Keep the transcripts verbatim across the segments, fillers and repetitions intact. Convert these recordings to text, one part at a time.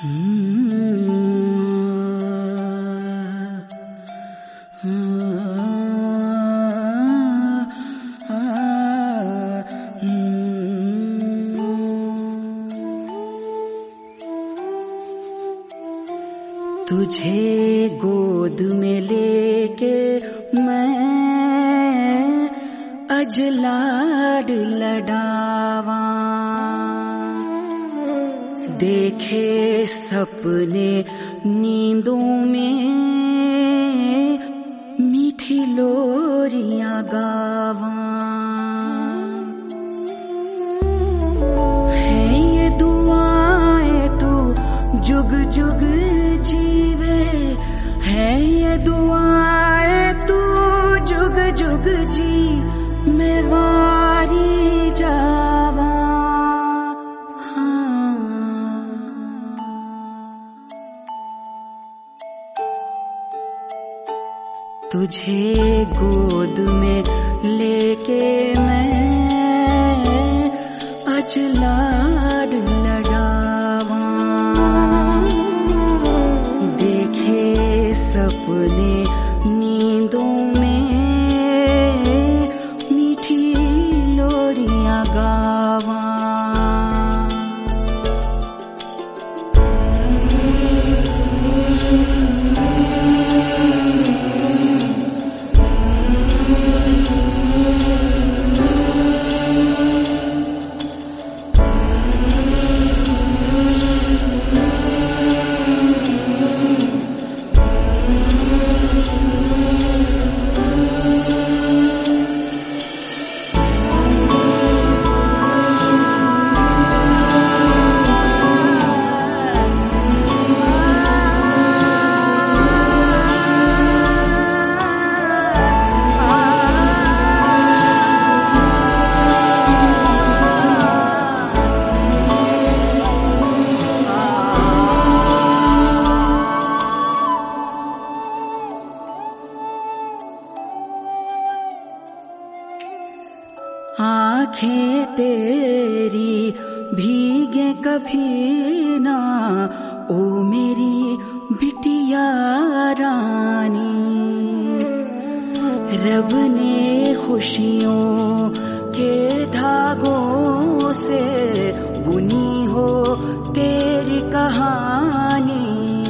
तुझे गोद में लेके मैं अज लाड लडावा, देखे सपने नींदों में मीठी लोरियां गावा। है ये दुआएं तू जुग जुग जीवे, है ये दुआएं तू जुग जुग जी, मैं वारी जावा। हाँ। तुझे गोद में लेके मैं अज लाड लडावा, सपने नींदों में मीठी लोरियां गावा। आँखें तेरी भीगे कभी ना, ओ मेरी बिटिया रानी। रब ने खुशियों के धागों से बुनी हो तेरी कहानी।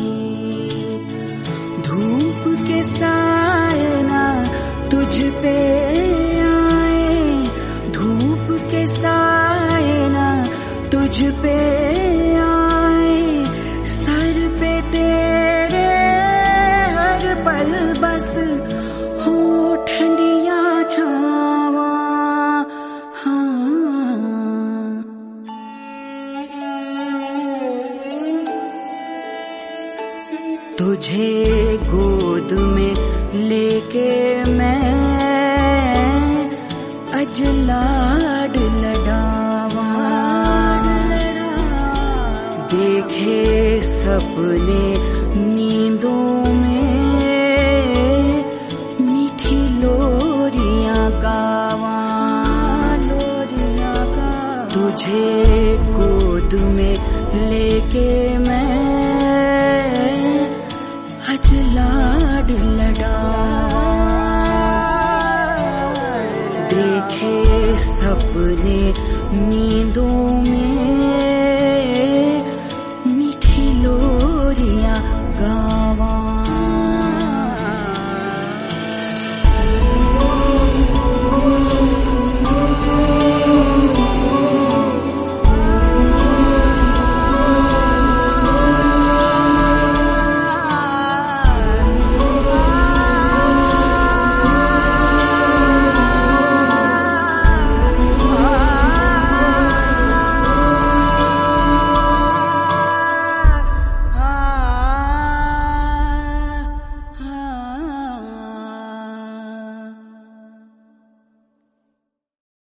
धूप के साए ना तुझ पे के साए ना तुझ पे आए, सर पे तेरे हर पल बस हो ठंडिया छावा। हाँ। तुझे गोद में लेके मैं अज लाड लडावा, देखे सपने नींदों में मीठी लोरियां गावा। लोरियां गावा। तुझे गोद में लेके मैं अज लाड लडावा, देखे सपने नींदों में मीठी लोरियां गा।